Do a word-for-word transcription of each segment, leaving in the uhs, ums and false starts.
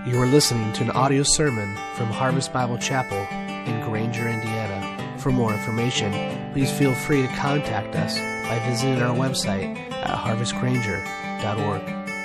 You are listening to an audio sermon from Harvest Bible Chapel in Granger, Indiana. For more information, please feel free to contact us by visiting our website at harvest granger dot org.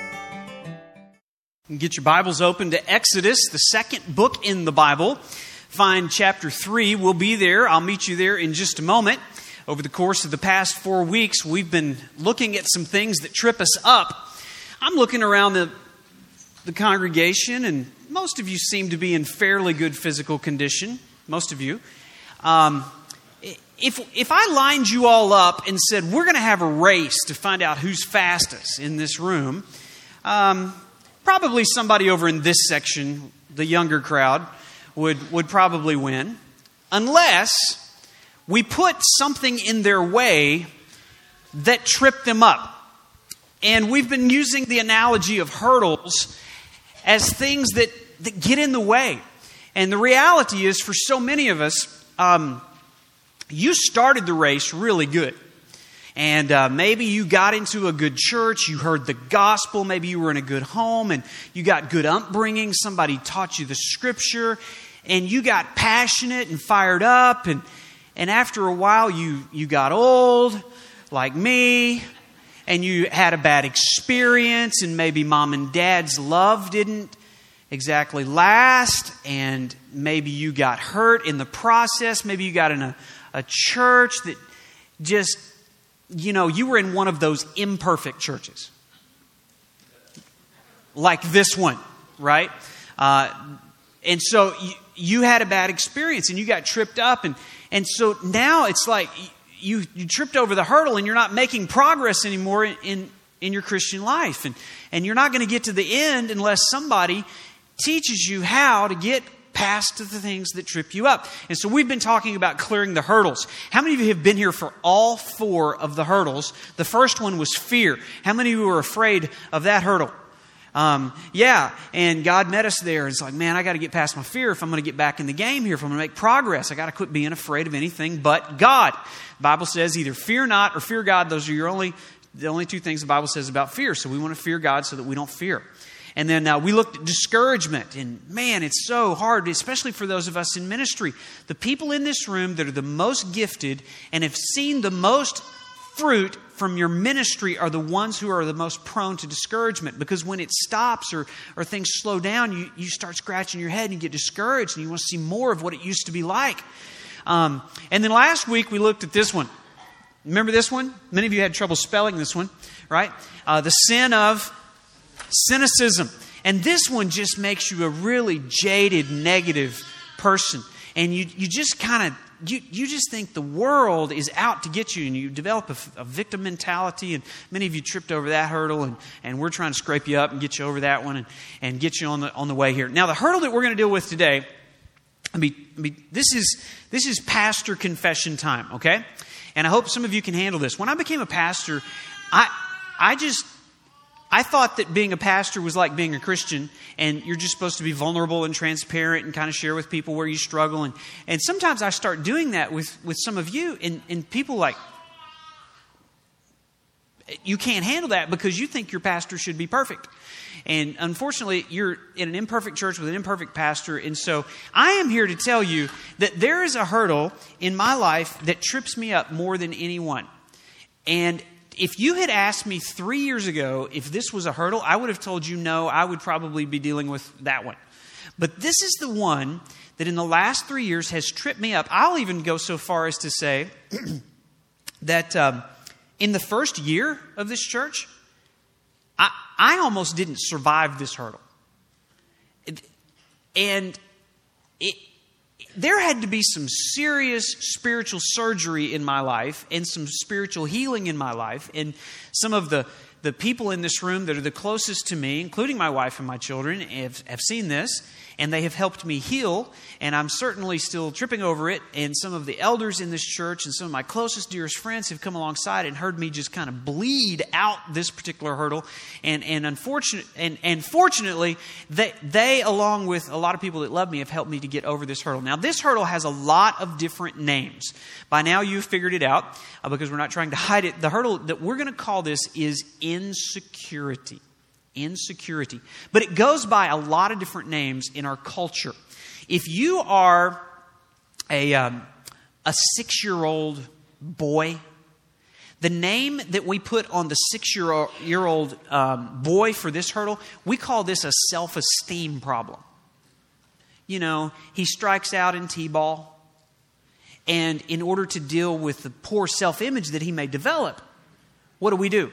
Get your Bibles open to Exodus, the second book in the Bible. Find chapter three. We'll be there. I'll meet you there in just a moment. Over the course of the past four weeks, we've been looking at some things that trip us up. I'm looking around the the congregation, and most of you seem to be in fairly good physical condition. Most of you. Um, if if I lined you all up and said, we're going to have a race to find out who's fastest in this room, um, probably somebody over in this section, the younger crowd, would, would probably win. Unless we put something in their way that tripped them up. And we've been using the analogy of hurdles as things that, that get in the way. And the reality is, for so many of us, um, you started the race really good. And uh, maybe you got into a good church, you heard the gospel, maybe you were in a good home, and you got good upbringing, somebody taught you the scripture, and you got passionate and fired up, and, and after a while you, you got old, like me, and you had a bad experience, and maybe mom and dad's love didn't exactly last, and maybe you got hurt in the process. Maybe you got in a, a church that just, you know, you were in one of those imperfect churches. Like this one, right? Uh, and so you, you had a bad experience, and you got tripped up, and, and so now it's like You, you tripped over the hurdle and you're not making progress anymore in, in, in your Christian life. And, and you're not going to get to the end unless somebody teaches you how to get past the things that trip you up. And so we've been talking about clearing the hurdles. How many of you have been here for all four of the hurdles? The first one was fear. How many of you were afraid of that hurdle? Um, yeah, and God met us there. It's like, man, I got to get past my fear if I'm going to get back in the game here, if I'm going to make progress. I got to quit being afraid of anything but God. The Bible says either fear not or fear God. Those are your only, the only two things the Bible says about fear. So we want to fear God so that we don't fear. And then uh, we looked at discouragement. And man, it's so hard, especially for those of us in ministry. The people in this room that are the most gifted and have seen the most fruit from your ministry are the ones who are the most prone to discouragement, because when it stops or, or things slow down, you, you start scratching your head and you get discouraged and you want to see more of what it used to be like. Um, and then last week we looked at this one. Remember this one? Many of you had trouble spelling this one, right? Uh, the sin of cynicism. And this one just makes you a really jaded, negative person. And you, you just kind of You you just think the world is out to get you, and you develop a, a victim mentality, and many of you tripped over that hurdle, and, and we're trying to scrape you up and get you over that one and, and get you on the on the way here. Now, the hurdle that we're going to deal with today, I mean, I mean, this is this is pastor confession time, okay? And I hope some of you can handle this. When I became a pastor, I I just I thought that being a pastor was like being a Christian, and you're just supposed to be vulnerable and transparent and kind of share with people where you struggle. And, and sometimes I start doing that with, with some of you, and, and people like, you can't handle that because you think your pastor should be perfect. And unfortunately, you're in an imperfect church with an imperfect pastor. And so I am here to tell you that there is a hurdle in my life that trips me up more than anyone. And if you had asked me three years ago if this was a hurdle, I would have told you no, I would probably be dealing with that one. But this is the one that in the last three years has tripped me up. I'll even go so far as to say that um, in the first year of this church, I, I almost didn't survive this hurdle. And it, there had to be some serious spiritual surgery in my life and some spiritual healing in my life. And some of the, the people in this room that are the closest to me, including my wife and my children, have, have seen this. And they have helped me heal. And I'm certainly still tripping over it. And some of the elders in this church and some of my closest, dearest friends have come alongside and heard me just kind of bleed out this particular hurdle. And and unfortunate and, and fortunately, they, they, along with a lot of people that love me, have helped me to get over this hurdle. Now, this hurdle has a lot of different names. By now, you've figured it out uh, because we're not trying to hide it. The hurdle that we're going to call this is insecurity. Insecurity. But it goes by a lot of different names in our culture. If you are a, um, a six-year-old boy, the name that we put on the six-year-old um, boy for this hurdle, we call this a self-esteem problem. You know, he strikes out in T-ball, and in order to deal with the poor self-image that he may develop, what do we do?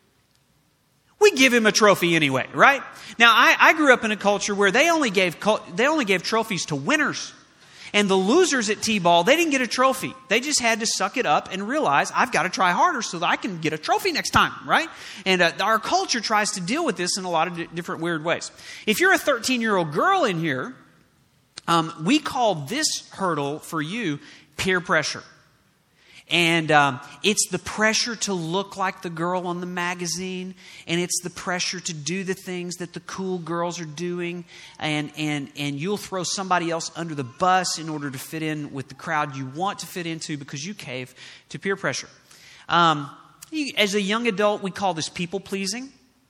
We give him a trophy anyway, right? Now, I, I grew up in a culture where they only gave they only gave trophies to winners. And the losers at T-ball, they didn't get a trophy. They just had to suck it up and realize, I've got to try harder so that I can get a trophy next time, right? And uh, our culture tries to deal with this in a lot of d- different weird ways. If you're a thirteen-year-old girl in here, um, we call this hurdle for you peer pressure. And um, it's the pressure to look like the girl on the magazine, and it's the pressure to do the things that the cool girls are doing, and and and you'll throw somebody else under the bus in order to fit in with the crowd you want to fit into because you cave to peer pressure. Um, you, as a young adult, we call this people pleasing.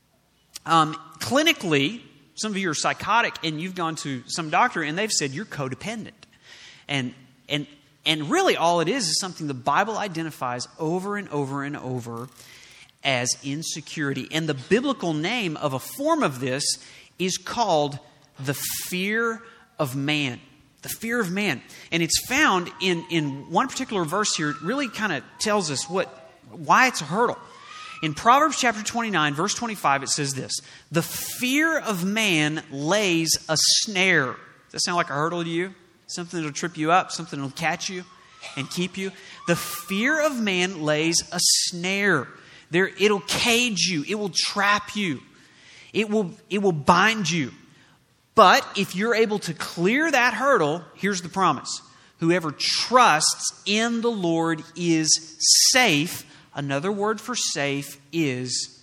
Um, clinically, some of you are psychotic, and you've gone to some doctor, and they've said you're codependent, and and. And really all it is is something the Bible identifies over and over and over as insecurity. And the biblical name of a form of this is called the fear of man. The fear of man. And it's found in, in one particular verse here. It really kind of tells us what why it's a hurdle. In Proverbs chapter twenty-nine, verse twenty-five, it says this: the fear of man lays a snare. Does that sound like a hurdle to you? Something that'll trip you up, something that'll catch you and keep you. The fear of man lays a snare. There, it'll cage you. It will trap you. It will, it will bind you. But if you're able to clear that hurdle, here's the promise. Whoever trusts in the Lord is safe. Another word for safe is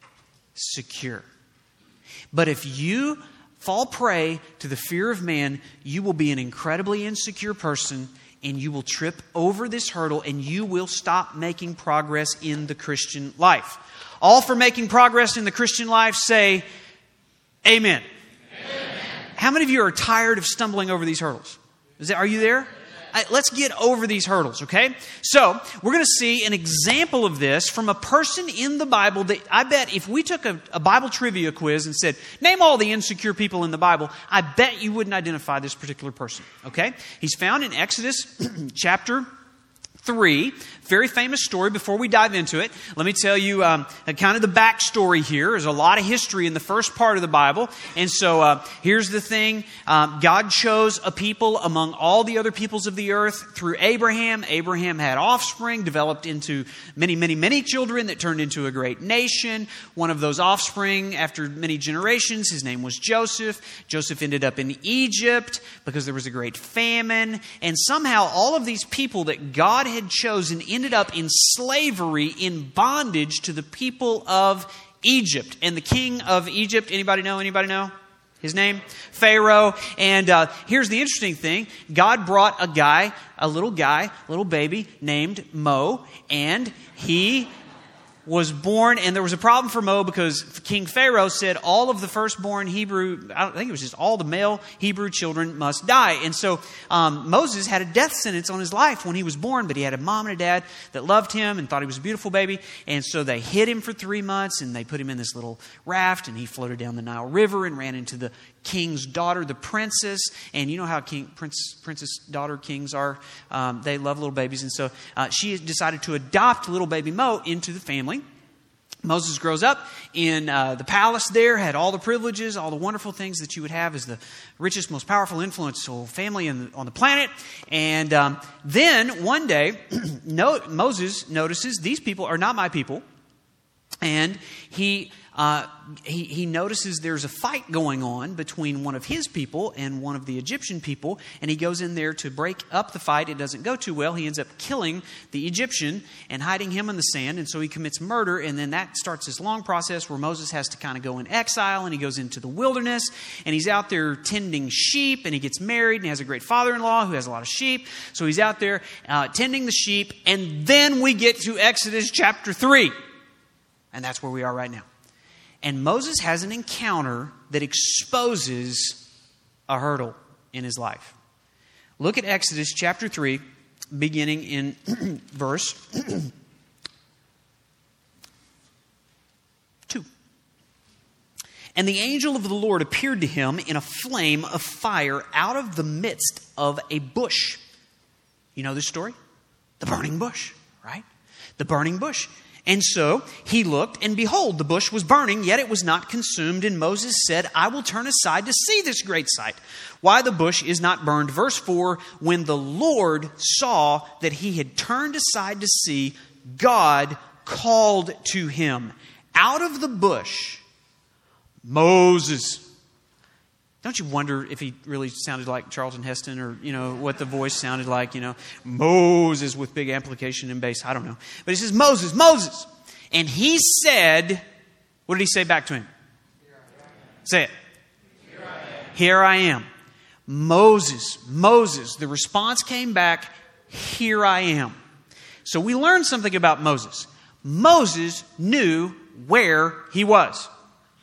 secure. But if you fall prey to the fear of man, you will be an incredibly insecure person, and you will trip over this hurdle, and you will stop making progress in the Christian life. All for making progress in the Christian life, say amen. Amen. How many of you are tired of stumbling over these hurdles? Is that, are you there? I, let's get over these hurdles, okay? So, we're going to see an example of this from a person in the Bible that I bet if we took a, a Bible trivia quiz and said, name all the insecure people in the Bible, I bet you wouldn't identify this particular person, okay? He's found in Exodus chapter three. Very famous story. Before we dive into it, let me tell you um, kind of the backstory here. There's a lot of history in the first part of the Bible. And so uh, here's the thing. Um, God chose a people among all the other peoples of the earth through Abraham. Abraham had offspring, developed into many, many, many children that turned into a great nation. One of those offspring, after many generations, his name was Joseph. Joseph ended up in Egypt because there was a great famine. And somehow all of these people that God had chosen ended up in slavery, in bondage to the people of Egypt. And the king of Egypt, anybody know? Anybody know his name? Pharaoh. And uh, here's the interesting thing. God brought a guy, a little guy, little baby named Mo, and he was born, and there was a problem for Mo because King Pharaoh said all of the firstborn Hebrew, I don't think it was just all the male Hebrew children must die. And so um, Moses had a death sentence on his life when he was born, but he had a mom and a dad that loved him and thought he was a beautiful baby. And so they hid him for three months and they put him in this little raft, and he floated down the Nile River and ran into the king's daughter, the princess. And you know how king, prince, princess daughter kings are. Um, they love little babies. And so uh, she decided to adopt little baby Mo into the family. Moses grows up in uh, the palace there, had all the privileges, all the wonderful things that you would have as the richest, most powerful, influential family in the, on the planet. And um, then one day, no, Moses notices these people are not my people. And he uh, he, he notices there's a fight going on between one of his people and one of the Egyptian people. And he goes in there to break up the fight. It doesn't go too well. He ends up killing the Egyptian and hiding him in the sand. And so he commits murder. And then that starts this long process where Moses has to kind of go in exile. And he goes into the wilderness. And he's out there tending sheep. And he gets married. And he has a great father-in-law who has a lot of sheep. So he's out there uh, tending the sheep. And then we get to Exodus chapter three. And that's where we are right now. And Moses has an encounter that exposes a hurdle in his life. Look at Exodus chapter three, beginning in verse two. And the angel of the Lord appeared to him in a flame of fire out of the midst of a bush. You know this story? The burning bush, right? The burning bush. And so he looked, and behold, the bush was burning, yet it was not consumed. And Moses said, I will turn aside to see this great sight, why the bush is not burned. Verse four, when the Lord saw that he had turned aside to see, God called to him out of the bush, Moses. Don't you wonder if he really sounded like Charlton Heston, or, you know, what the voice sounded like, you know, Moses with big amplification and bass. I don't know. But he says, Moses, Moses. And he said, what did he say back to him? Say it. Here I am. Here I am. Moses, Moses. The response came back, here I am. So we learned something about Moses. Moses knew where he was.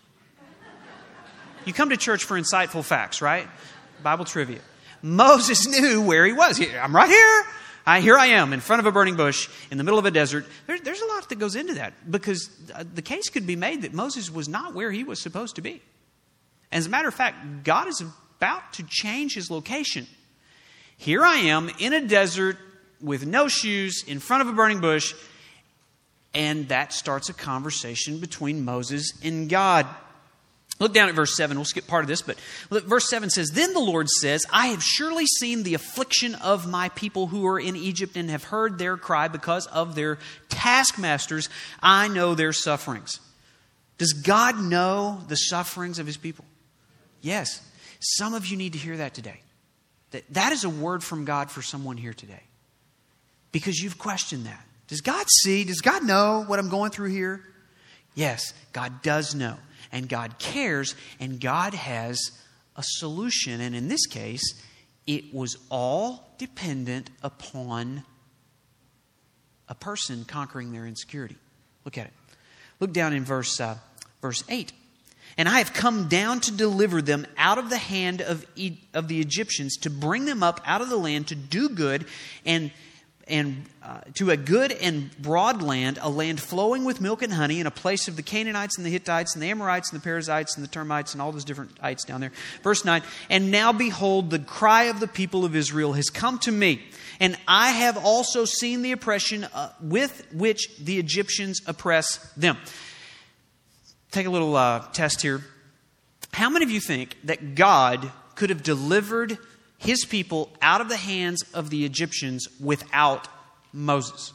You come to church for insightful facts, right? Bible trivia. Moses knew where he was. I'm right here. I, here I am in front of a burning bush in the middle of a desert. There, there's a lot that goes into that, because the case could be made that Moses was not where he was supposed to be. As a matter of fact, God is about to change his location. Here I am in a desert with no shoes in front of a burning bush, and that starts a conversation between Moses and God. Look down at verse seven. We'll skip part of this, but look, verse seven says, Then the Lord says, I have surely seen the affliction of my people who are in Egypt, and have heard their cry because of their taskmasters. I know their sufferings. Does God know the sufferings of his people? Yes. Some of you need to hear that today. That, that is a word from God for someone here today. Because you've questioned that. Does God see? Does God know what I'm going through here? Yes, God does know. And God cares, and God has a solution. And in this case, it was all dependent upon a person conquering their insecurity. Look at it. Look down in verse uh, verse eight. And I have come down to deliver them out of the hand of, e- of the Egyptians, to bring them up out of the land, to do good and and uh, to a good and broad land, a land flowing with milk and honey, in a place of the Canaanites and the Hittites and the Amorites and the Perizzites and the Termites and all those different ites down there. Verse nine, and now behold, the cry of the people of Israel has come to me, and I have also seen the oppression uh, with which the Egyptians oppress them. Take a little uh, test here. How many of you think that God could have delivered his people out of the hands of the Egyptians without Moses?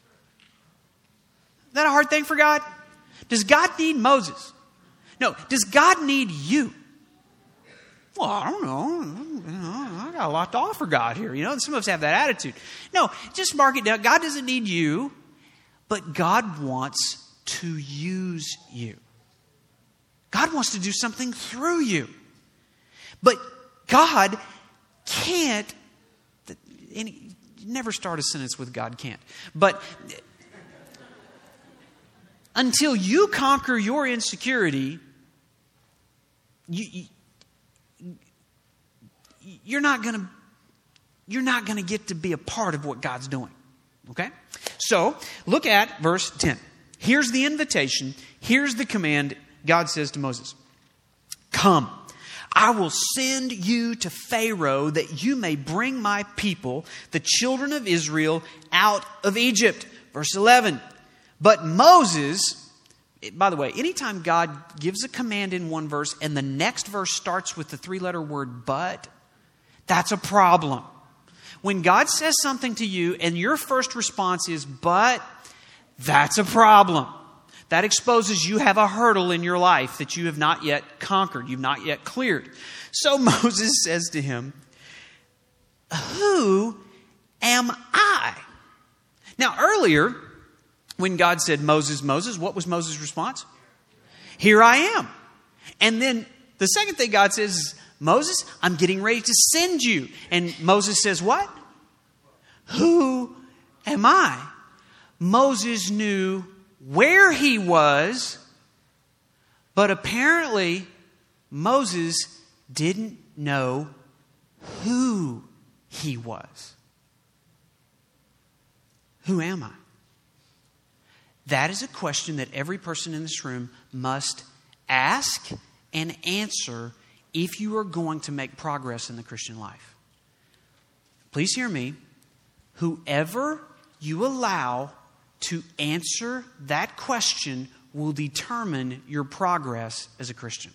Is that a hard thing for God? Does God need Moses? No. Does God need you? Well, I don't know. You know, I got a lot to offer God here. You know, some of us have that attitude. No, just mark it down. God doesn't need you, but God wants to use you. God wants to do something through you. But God can't, any, never start a sentence with God can't. But until you conquer your insecurity, you, you, you're not going to you're not going to get to be a part of what God's doing. Okay? So, look at verse ten. Here's the invitation. Here's the command. God says to Moses, come, I will send you to Pharaoh that you may bring my people, the children of Israel, out of Egypt. Verse eleven. But Moses, by the way, anytime God gives a command in one verse and the next verse starts with the three-letter word but, that's a problem. When God says something to you and your first response is but, that's a problem. That exposes you have a hurdle in your life that you have not yet conquered. You've not yet cleared. So Moses says to him, who am I? Now earlier, when God said, Moses, Moses, what was Moses' response? Here I am. And then the second thing God says is, Moses, I'm getting ready to send you. And Moses says, what? Who am I? Moses knew where he was, But apparently, Moses didn't know who he was. Who am I? That is a question that every person in this room must ask and answer if you are going to make progress in the Christian life. Please hear me. Whoever you allow to answer that question will determine your progress as a Christian.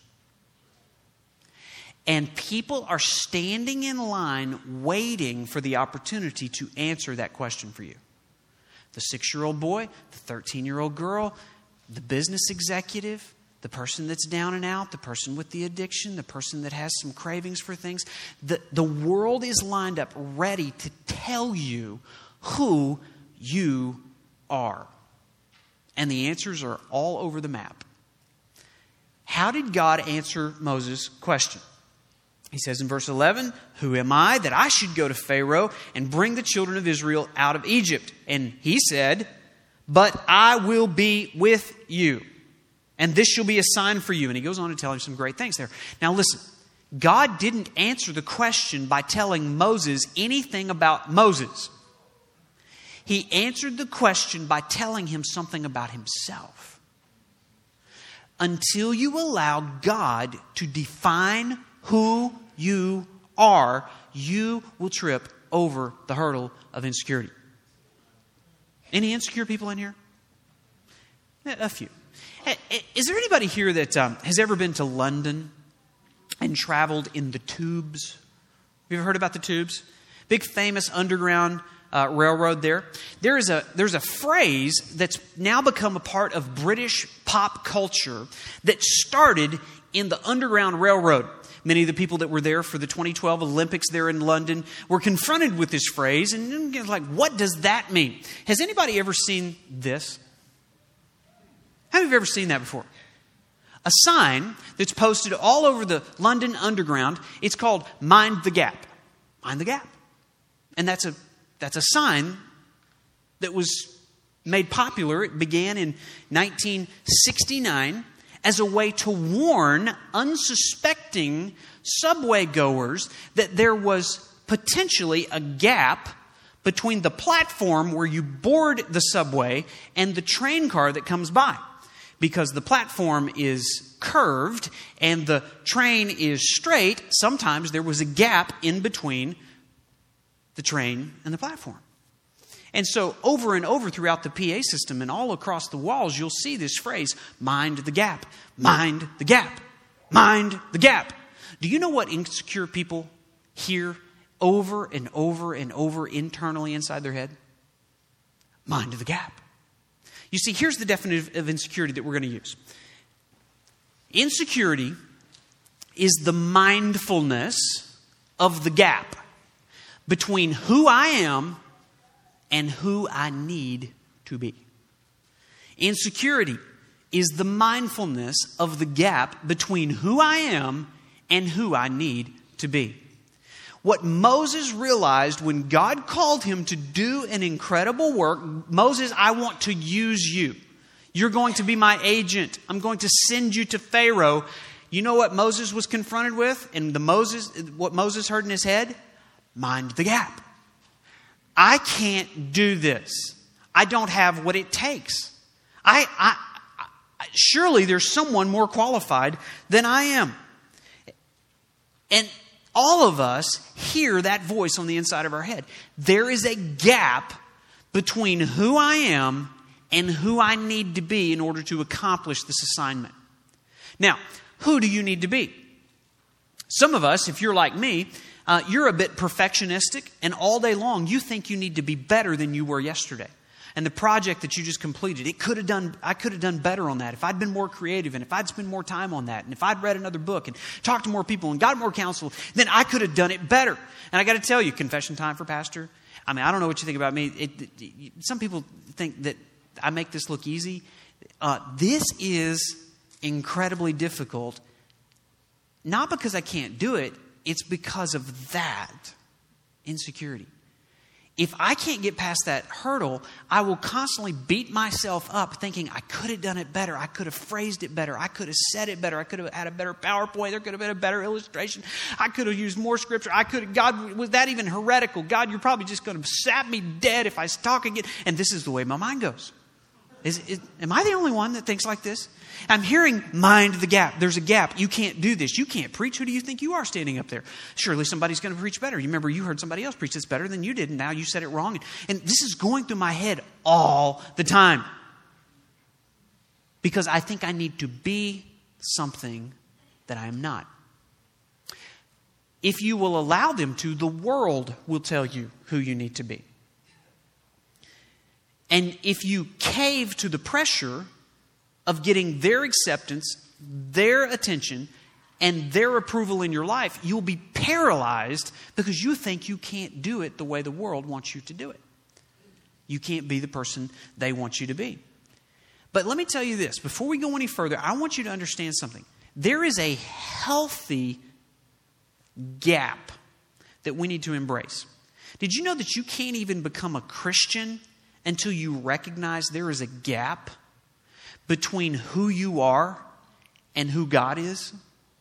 And people are standing in line waiting for the opportunity to answer that question for you. The six-year-old boy, the thirteen-year-old girl, the business executive, the person that's down and out, the person with the addiction, the person that has some cravings for things. The, the world is lined up ready to tell you who you are. And the answers are all over the map. How did God answer Moses' question? He says in verse eleven, "Who am I that I should go to Pharaoh and bring the children of Israel out of Egypt?" And he said, "But I will be with you, and this shall be a sign for you." And he goes on to tell him some great things there. Now listen, God didn't answer the question by telling Moses anything about Moses. He answered the question by telling him something about himself. Until you allow God to define who you are, you will trip over the hurdle of insecurity. Any insecure people in here? A few. Is there anybody here that um, has ever been to London and traveled in the tubes? Have you ever heard about the tubes? Big famous underground uh, railroad there. There is a there's a phrase that's now become a part of British pop culture that started in the Underground Railroad. Many of the people that were there for the twenty twelve Olympics there in London were confronted with this phrase and like, what does that mean? Has anybody ever seen this? How have you ever seen that before? A sign that's posted all over the London Underground. It's called "Mind the Gap." Mind the Gap. And that's a that's a sign that was made popular. It began in nineteen sixty-nine as a way to warn unsuspecting subway goers that there was potentially a gap between the platform where you board the subway and the train car that comes by. Because the platform is curved and the train is straight, sometimes there was a gap in between the train and the platform. And so over and over throughout the P A system and all across the walls, you'll see this phrase, "Mind the gap, mind the gap, mind the gap." Do you know what insecure people hear over and over and over internally inside their head? Mind the gap. You see, here's the definition of insecurity that we're going to use. Insecurity is the mindfulness of the gap between who I am and who I need to be. Insecurity is the mindfulness of the gap between who I am and who I need to be. What Moses realized when God called him to do an incredible work, Moses, I want to use you. You're going to be my agent. I'm going to send you to Pharaoh. You know what Moses was confronted with? And the Moses, what Moses heard in his head? Mind the gap. I can't do this. I don't have what it takes. I, I, I surely there's someone more qualified than I am. And all of us hear that voice on the inside of our head. There is a gap between who I am and who I need to be in order to accomplish this assignment. Now, who do you need to be? Some of us, if you're like me, uh, you're a bit perfectionistic, and all day long you think you need to be better than you were yesterday. And the project that you just completed, it could have done, I could have done better on that if I'd been more creative and if I'd spent more time on that and if I'd read another book and talked to more people and got more counsel, then I could have done it better. And I got to tell you, confession time for Pastor. I mean, I don't know what you think about me. It, it, some people think that I make this look easy. Uh, this is incredibly difficult. Not because I can't do it. It's because of that insecurity. if I can't get past that hurdle, I will constantly beat myself up thinking I could have done it better. I could have phrased it better. I could have said it better. I could have had a better PowerPoint. There could have been a better illustration. I could have used more scripture. I could have, God, was that even heretical? God, you're probably just going to zap me dead if I talk again. And this is the way my mind goes. Is, is, am I the only one that thinks like this? I'm hearing mind the gap. There's a gap. You can't do this. You can't preach. Who do you think you are standing up there? Surely somebody's going to preach better. You remember you heard somebody else preach this better than you did, and now you said it wrong. And, and this is going through my head all the time. Because I think I need to be something that I am not. If you will allow them to, the world will tell you who you need to be. And if you cave to the pressure of getting their acceptance, their attention, and their approval in your life, you'll be paralyzed because you think you can't do it the way the world wants you to do it. You can't be the person they want you to be. But let me tell you this. Before we go any further, I want you to understand something. There is a healthy gap that we need to embrace. Did you know that you can't even become a Christian until you recognize there is a gap between who you are and who God is?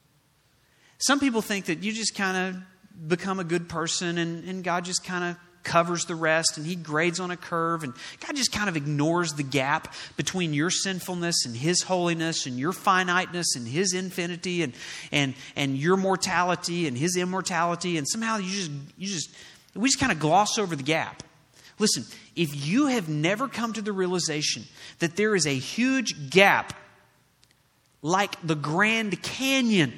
Some people think that you just kind of become a good person and, and God just kind of covers the rest and He grades on a curve, and God just kind of ignores the gap between your sinfulness and His holiness and your finiteness and His infinity and and and your mortality and His immortality, and somehow you just you just we just kind of gloss over the gap. Listen, if you have never come to the realization that there is a huge gap like the Grand Canyon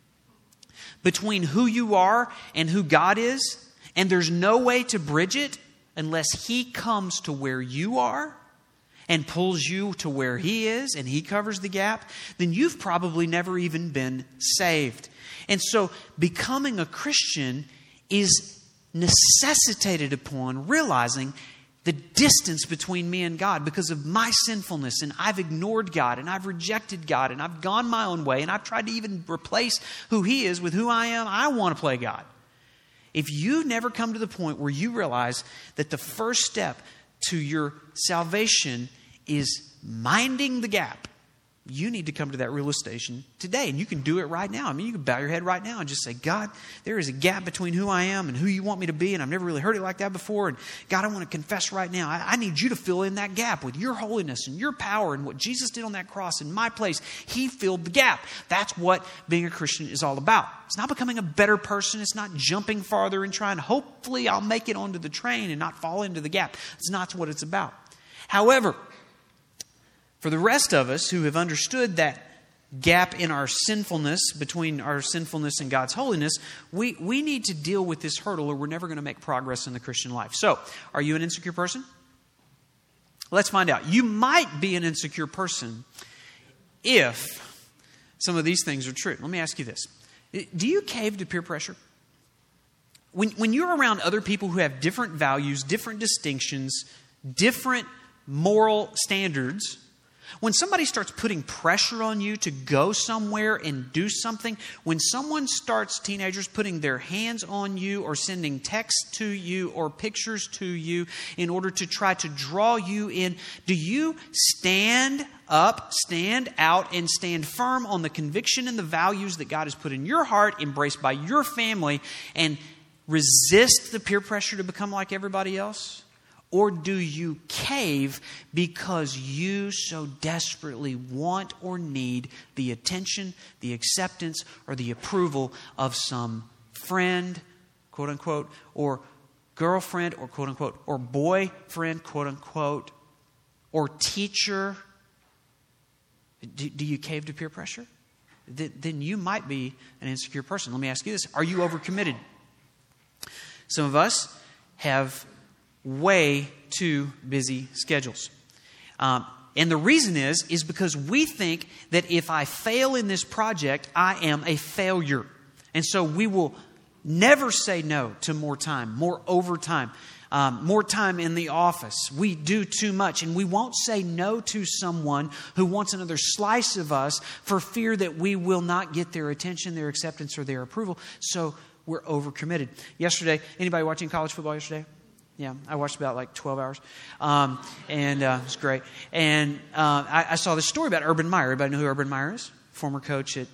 between who you are and who God is, and there's no way to bridge it unless He comes to where you are and pulls you to where He is and He covers the gap, then you've probably never even been saved. And so becoming a Christian is necessitated upon realizing the distance between me and God because of my sinfulness, and I've ignored God, and I've rejected God, and I've gone my own way, and I've tried to even replace who He is with who I am. I want to play God. If you've never come to the point where you realize that the first step to your salvation is minding the gap, you need to come to that realization today. And you can do it right now. I mean, you can bow your head right now and just say, God, there is a gap between who I am and who you want me to be. And I've never really heard it like that before. And God, I want to confess right now. I, I need you to fill in that gap with your holiness and your power and what Jesus did on that cross in my place. He filled the gap. That's what being a Christian is all about. It's not becoming a better person. It's not jumping farther and trying, hopefully I'll make it onto the train and not fall into the gap. It's not what it's about. However, for the rest of us who have understood that gap in our sinfulness, between our sinfulness and God's holiness, we, we need to deal with this hurdle or we're never going to make progress in the Christian life. So, are you an insecure person? Let's find out. You might be an insecure person if some of these things are true. Let me ask you this. Do you cave to peer pressure? When, when you're around other people who have different values, different distinctions, different moral standards, when somebody starts putting pressure on you to go somewhere and do something, when someone starts, teenagers, putting their hands on you or sending texts to you or pictures to you in order to try to draw you in, do you stand up, stand out, and stand firm on the conviction and the values that God has put in your heart, embraced by your family, and resist the peer pressure to become like everybody else? Or do you cave because you so desperately want or need the attention, the acceptance, or the approval of some friend, quote unquote, or girlfriend, or quote unquote, or boyfriend, quote unquote, or teacher? Do, do you cave to peer pressure? Th- then you might be an insecure person. Let me ask you this. Are you overcommitted? Some of us have way too busy schedules. Um, and the reason is, is because we think that if I fail in this project, I am a failure. And so we will never say no to more time, more overtime, um, more time in the office. We do too much, and we won't say no to someone who wants another slice of us for fear that we will not get their attention, their acceptance, or their approval. So we're overcommitted. Yesterday, anybody watching college football yesterday? Yeah, I watched about like twelve hours, um, and uh, it was great. And uh, I, I saw this story about Urban Meyer. Everybody know who Urban Meyer is? Former coach at...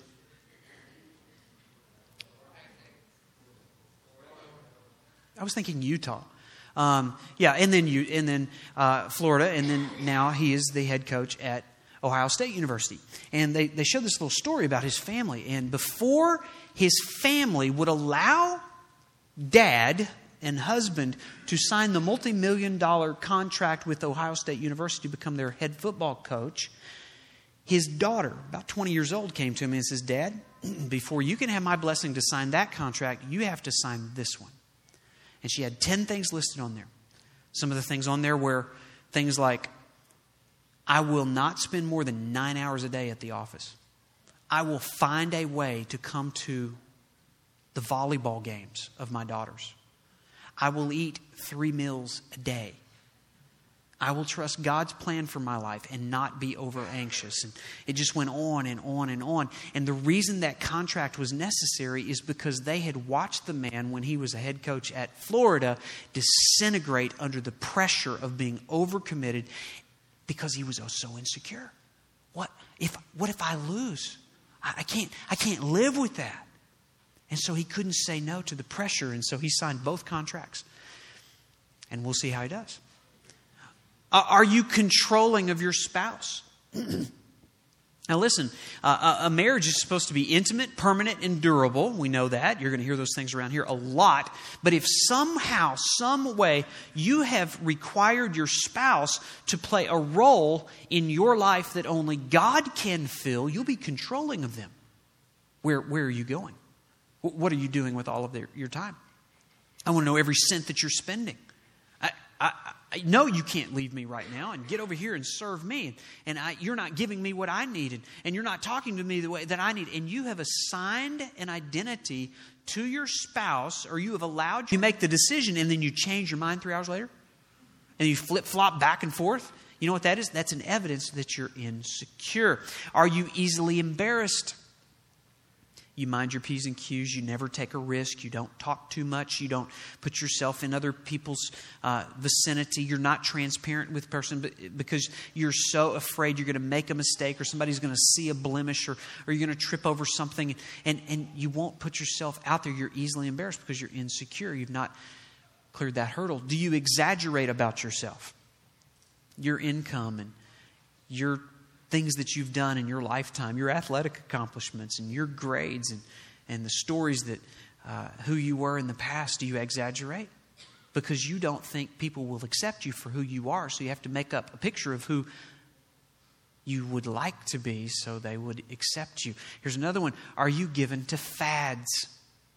I was thinking Utah. Um, yeah, and then you, and then uh, Florida, and then now he is the head coach at Ohio State University. And they, they showed this little story about his family. And before his family would allow dad and husband to sign the multi-million dollar contract with Ohio State University to become their head football coach, his daughter, about twenty years old, came to him and says, Dad, before you can have my blessing to sign that contract, you have to sign this one. And she had ten things listed on there. Some of the things on there were things like, I will not spend more than nine hours a day at the office. I will find a way to come to the volleyball games of my daughters. I will eat three meals a day. I will trust God's plan for my life and not be over anxious. And it just went on and on and on. And the reason that contract was necessary is because they had watched the man, when he was a head coach at Florida, disintegrate under the pressure of being overcommitted because he was so insecure. What if what if I lose? I, I can't I can't live with that. And so he couldn't say no to the pressure. And so he signed both contracts. And we'll see how he does. Uh, are you controlling of your spouse? Now listen, uh, a marriage is supposed to be intimate, permanent, and durable. We know that. You're going to hear those things around here a lot. But if somehow, some way, you have required your spouse to play a role in your life that only God can fill, you'll be controlling of them. Where, where are you going? What are you doing with all of their, your time? I want to know every cent that you're spending. I, I, I know you can't leave me right now and get over here and serve me. And I, you're not giving me what I need. And, and you're not talking to me the way that I need. And you have assigned an identity to your spouse, or you have allowed you make the decision, and then you change your mind three hours later. And you flip-flop back and forth. You know what that is? That's an evidence that you're insecure. Are you easily embarrassed? You mind your P's and Q's. You never take a risk. You don't talk too much. You don't put yourself in other people's uh, vicinity. You're not transparent with person because you're so afraid you're going to make a mistake, or somebody's going to see a blemish, or, or you're going to trip over something. And, and you won't put yourself out there. You're easily embarrassed because you're insecure. You've not cleared that hurdle. Do you exaggerate about yourself? Your income and your things that you've done in your lifetime, your athletic accomplishments and your grades and, and the stories that uh, who you were in the past. Do you exaggerate? Because you don't think people will accept you for who you are, so you have to make up a picture of who you would like to be so they would accept you. Here's another one. Are you given to fads?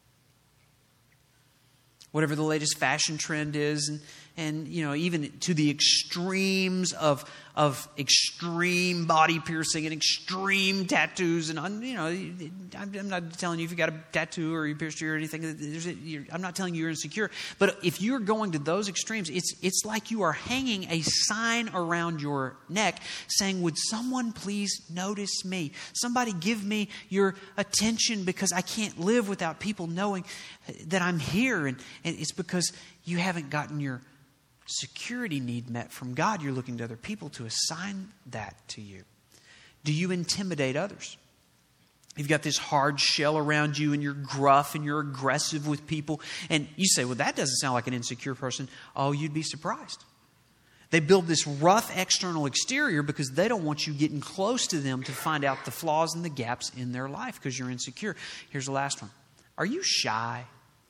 Whatever the latest fashion trend is, and, and you know, even to the extremes of of extreme body piercing and extreme tattoos, and you know, I'm not telling you if you got a tattoo or you pierced your or anything. There's a, you're, I'm not telling you you're insecure, but if you're going to those extremes, it's it's like you are hanging a sign around your neck saying, "Would someone please notice me? Somebody give me your attention, because I can't live without people knowing that I'm here." And, and it's because you haven't gotten your security need met from God. You're looking to other people to assign that to you. Do you intimidate others? You've got this hard shell around you, and you're gruff and you're aggressive with people. And you say, well, that doesn't sound like an insecure person. Oh, you'd be surprised. They build this rough external exterior because they don't want you getting close to them to find out the flaws and the gaps in their life because you're insecure. Here's the last one. Are you shy?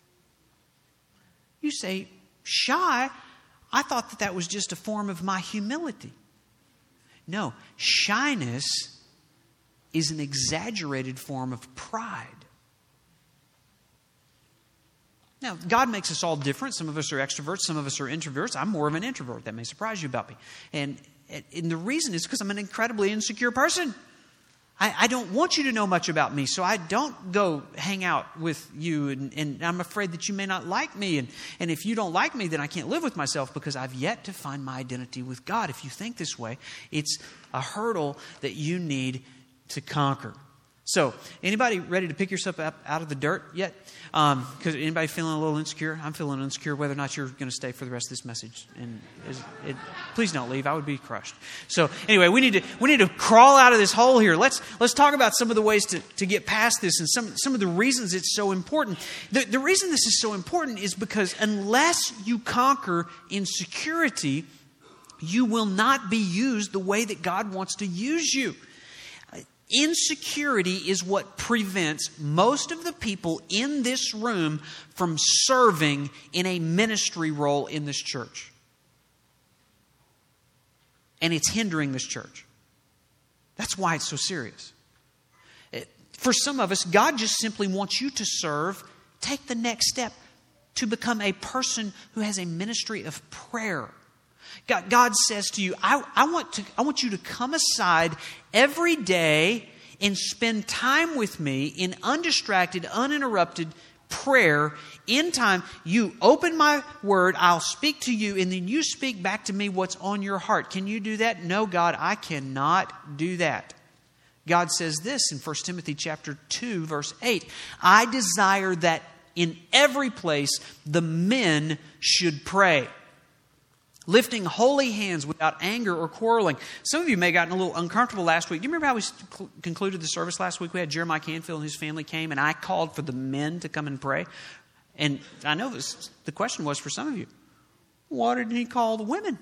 You say, shy? I thought that that was just a form of my humility. No, shyness is an exaggerated form of pride. Now, God makes us all different. Some of us are extroverts, some of us are introverts. I'm more of an introvert. That may surprise you about me. And, and the reason is because I'm an incredibly insecure person. I, I don't want you to know much about me, so I don't go hang out with you, and, and I'm afraid that you may not like me. And, and if you don't like me, then I can't live with myself because I've yet to find my identity with God. If you think this way, it's a hurdle that you need to conquer. So, anybody ready to pick yourself up out of the dirt yet? Because um, anybody feeling a little insecure? I'm feeling insecure whether or not you're going to stay for the rest of this message. And is, it, please don't leave. I would be crushed. So, anyway, we need to we need to crawl out of this hole here. Let's let's talk about some of the ways to, to get past this and some some of the reasons it's so important. The, the reason this is so important is because unless you conquer insecurity, you will not be used the way that God wants to use you. Insecurity is what prevents most of the people in this room from serving in a ministry role in this church. And it's hindering this church. That's why it's so serious. For some of us, God just simply wants you to serve, take the next step to become a person who has a ministry of prayer. God, God says to you, I, I want to, I want you to come aside every day and spend time with me in undistracted, uninterrupted prayer. In time, you open my word, I'll speak to you, and then you speak back to me what's on your heart. Can you do that? No, God, I cannot do that. God says this in First Timothy chapter two, verse eight. I desire that in every place the men should pray, lifting holy hands without anger or quarreling. Some of you may have gotten a little uncomfortable last week. Do you remember how we cl- concluded the service last week? We had Jeremiah Canfield and his family came, and I called for the men to come and pray. And I know this, the question was for some of you, why didn't he call the women?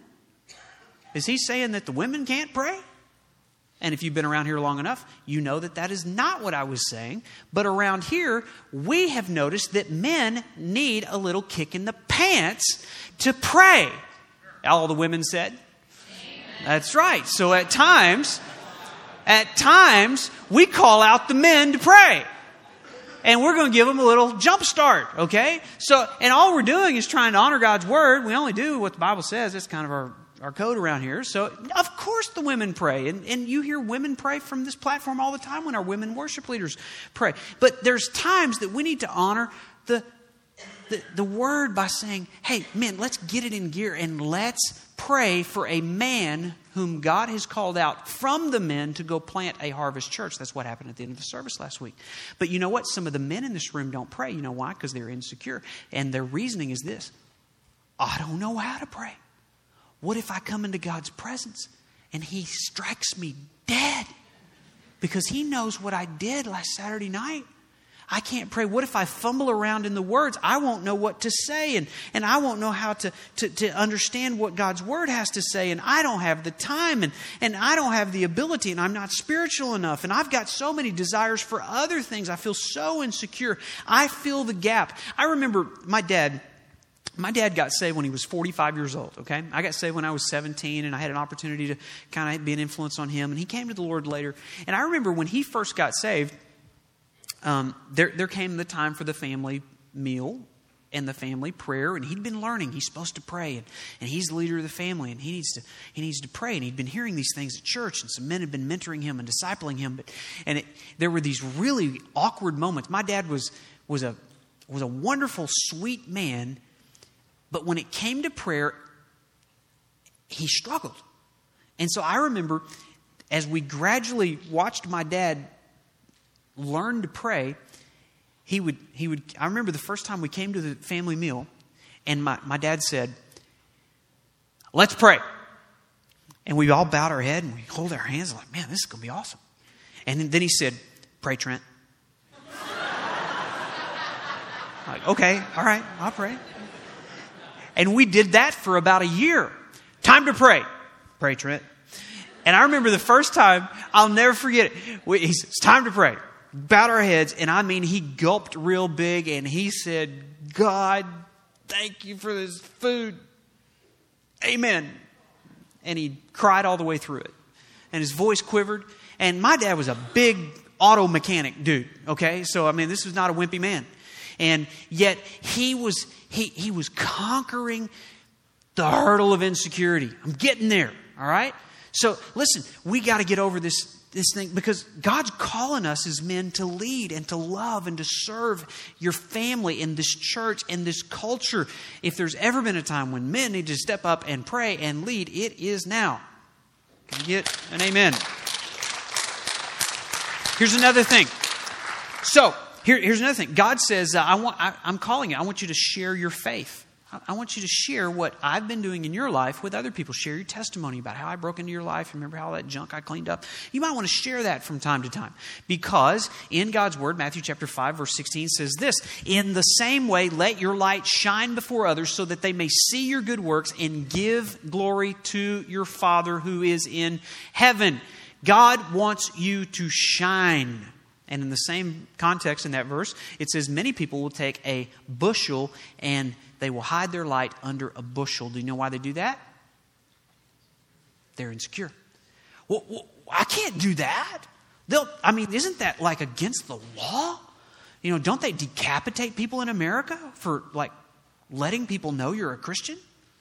Is he saying that the women can't pray? And if you've been around here long enough, you know that that is not what I was saying. But around here, we have noticed that men need a little kick in the pants to pray. All the women said. That's right. So at times, at times, we call out the men to pray. And we're going to give them a little jump start, okay? So, and all we're doing is trying to honor God's word. We only do what the Bible says. That's kind of our, our code around here. So, of course the women pray. And, and you hear women pray from this platform all the time when our women worship leaders pray. But there's times that we need to honor the The, the word by saying, hey, men, let's get it in gear and let's pray for a man whom God has called out from the men to go plant a Harvest Church. That's what happened at the end of the service last week. But you know what? Some of the men in this room don't pray. You know why? Because they're insecure. And their reasoning is this. I don't know how to pray. What if I come into God's presence and He strikes me dead? Because He knows what I did last Saturday night. I can't pray. What if I fumble around in the words? I won't know what to say, and, and I won't know how to, to, to understand what God's word has to say, and I don't have the time, and, and I don't have the ability, and I'm not spiritual enough, and I've got so many desires for other things. I feel so insecure. I fill the gap. I remember my dad... My dad got saved when he was forty-five years old, okay? I got saved when I was seventeen, and I had an opportunity to kind of be an influence on him, and he came to the Lord later. And I remember when he first got saved, um, there, there came the time for the family meal and the family prayer, and he'd been learning. He's supposed to pray, and, and he's the leader of the family, and he needs to he needs to pray. And he'd been hearing these things at church, and some men had been mentoring him and discipling him. But and it, there were these really awkward moments. My dad was was a was a wonderful, sweet man. But when it came to prayer, he struggled. And so I remember as we gradually watched my dad learn to pray, he would, he would, I remember the first time we came to the family meal and my, my dad said, let's pray. And we all bowed our head and we hold our hands like, man, this is going to be awesome. And then he said, pray, Trent. Like, okay, all right, I'll pray. And we did that for about a year. Time to pray. Pray, Trent. And I remember the first time, I'll never forget it. He said, it's time to pray. Bowed our heads. And I mean, he gulped real big. And he said, God, thank you for this food. Amen. And he cried all the way through it. And his voice quivered. And my dad was a big auto mechanic dude. Okay. So, I mean, this was not a wimpy man. And yet he was he he was conquering the hurdle of insecurity. I'm getting there, all right? So listen, we got to get over this this thing because God's calling us as men to lead and to love and to serve your family in this church and this culture. If there's ever been a time when men need to step up and pray and lead, it is now. Can you get an amen? Here's another thing. So here, here's another thing. God says, uh, I want, I, I'm calling you. I want you to share your faith. I want you to share what I've been doing in your life with other people. Share your testimony about how I broke into your life. Remember how that junk I cleaned up? You might want to share that from time to time. Because in God's Word, Matthew chapter five, verse sixteen says this, in the same way, let your light shine before others so that they may see your good works and give glory to your Father who is in heaven. God wants you to shine. And in the same context in that verse, it says many people will take a bushel and they will hide their light under a bushel. Do you know why they do that? They're insecure. Well, well I can't do that. They'll, I mean, isn't that like against the law? You know, don't they decapitate people in America for like letting people know you're a Christian?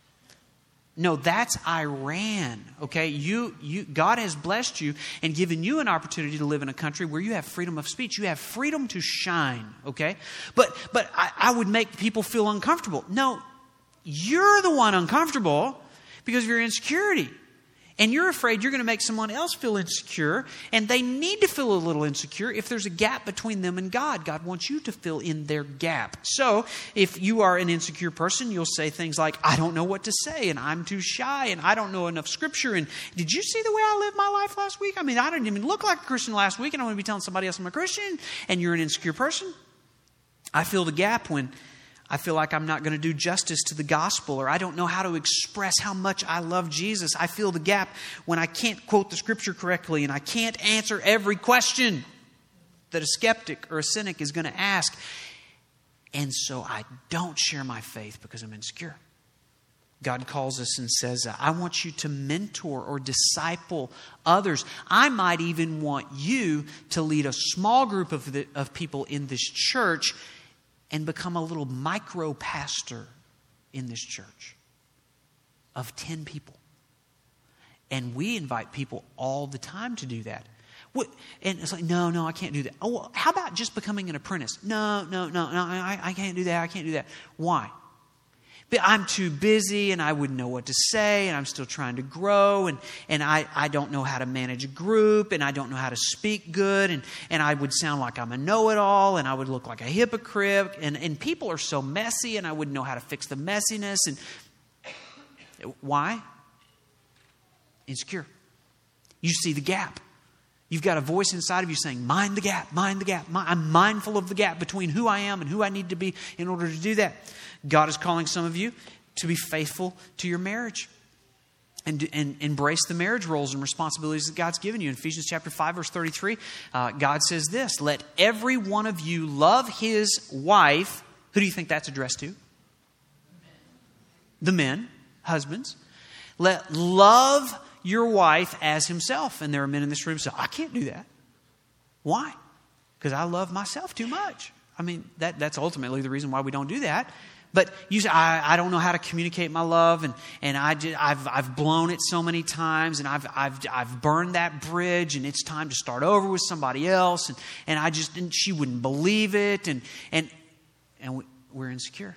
No, that's Iran, okay? You, you, God has blessed you and given you an opportunity to live in a country where you have freedom of speech. You have freedom to shine, okay? But, but I, I would make people feel uncomfortable. No, you're the one uncomfortable because of your insecurity. And you're afraid you're going to make someone else feel insecure, and they need to feel a little insecure if there's a gap between them and God. God wants you to fill in their gap. So if you are an insecure person, you'll say things like, I don't know what to say, and I'm too shy, and I don't know enough Scripture, and did you see the way I lived my life last week? I mean, I didn't even look like a Christian last week, and I'm going to be telling somebody else I'm a Christian, and you're an insecure person. I fill the gap when I feel like I'm not going to do justice to the gospel, or I don't know how to express how much I love Jesus. I fill the gap when I can't quote the Scripture correctly and I can't answer every question that a skeptic or a cynic is going to ask. And so I don't share my faith because I'm insecure. God calls us and says, I want you to mentor or disciple others. I might even want you to lead a small group of, the, of people in this church and become a little micro pastor in this church of ten people. And we invite people all the time to do that. And it's like, no, no, I can't do that. Oh, well, how about just becoming an apprentice? No, no, no, no, I, I can't do that. I can't do that. Why? But I'm too busy and I wouldn't know what to say and I'm still trying to grow and, and I, I don't know how to manage a group and I don't know how to speak good and, and I would sound like I'm a know-it-all and I would look like a hypocrite and, and people are so messy and I wouldn't know how to fix the messiness. And why? Insecure. You see the gap. You've got a voice inside of you saying, mind the gap, mind the gap. I'm mindful of the gap between who I am and who I need to be in order to do that. God is calling some of you to be faithful to your marriage and, and embrace the marriage roles and responsibilities that God's given you. In Ephesians chapter five, verse thirty-three, uh, God says this, let every one of you love his wife. Who do you think that's addressed to? The men, husbands. Let love your wife as himself. And there are men in this room who say, I can't do that. Why? Because I love myself too much. I mean, that, that's ultimately the reason why we don't do that. But you say, I, I don't know how to communicate my love, and, and I did, I've, I've blown it so many times, and I've, I've, I've burned that bridge, and it's time to start over with somebody else, and, and I just, and she wouldn't believe it, and, and, and we, we're insecure.